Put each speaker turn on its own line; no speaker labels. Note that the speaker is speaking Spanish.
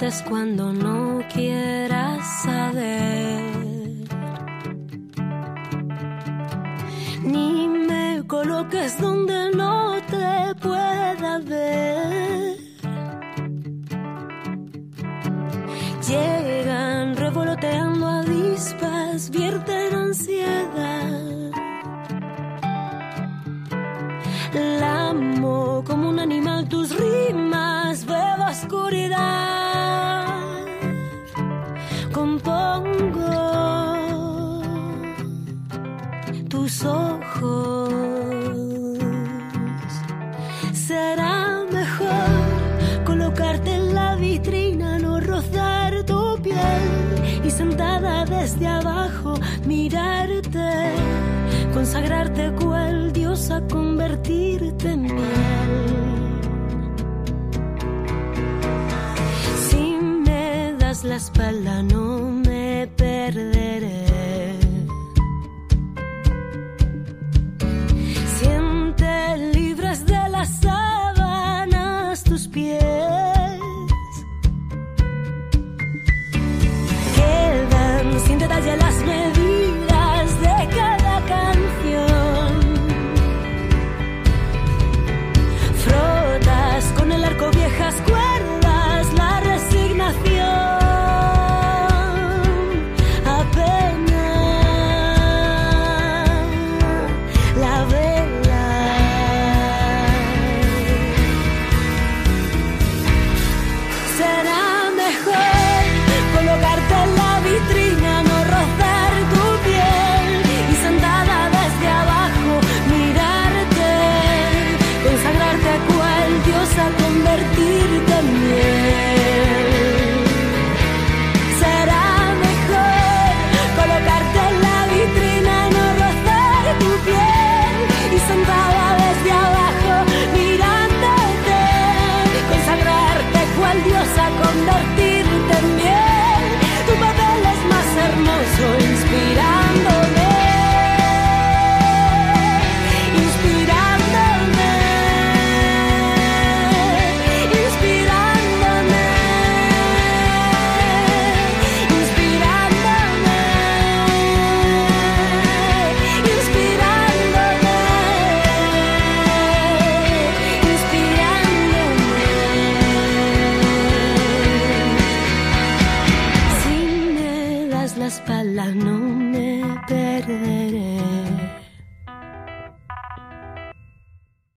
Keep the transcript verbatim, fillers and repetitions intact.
preguntes cuando no quieras saber, ni me coloques donde no te pueda ver. Llegan revoloteando avispas, vierten ansiedad. La amo como un animal, tus rimas, veo oscuridad. Compongo tus ojos. Será mejor colocarte en la vitrina, no rozar tu piel y sentada desde abajo mirarte, consagrarte cual diosa, convertirte en miel. Si me das la espalda no me perderé. Siente libres de las sábanas tus pies. Quedan sin detalle las medidas de cada canción. Frotas con el arco viejas cuerdas, la resignación. Apenas la vela. Será mejor colocarte en la vitrina, no rozar tu piel y sentada desde abajo mirarte, consagrarte cual diosa, convertirte en miel. Será mejor colocarte en la vitrina, no rozar tu piel y sentada desde abajo mirándote, consagrarte cual diosa, convertirte en miel. Tu papel es más hermoso, inspirándome, inspirándome, inspirándome, inspirándome, inspirándome, inspirándome. Si me das la espalda no me perderé.